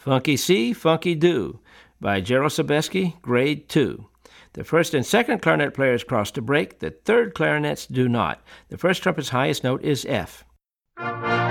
Funky C, Funky Do by Gerald Sobeski, Grade 2. The first and second clarinet players cross to break. The third clarinets do not. The first trumpet's highest note is F.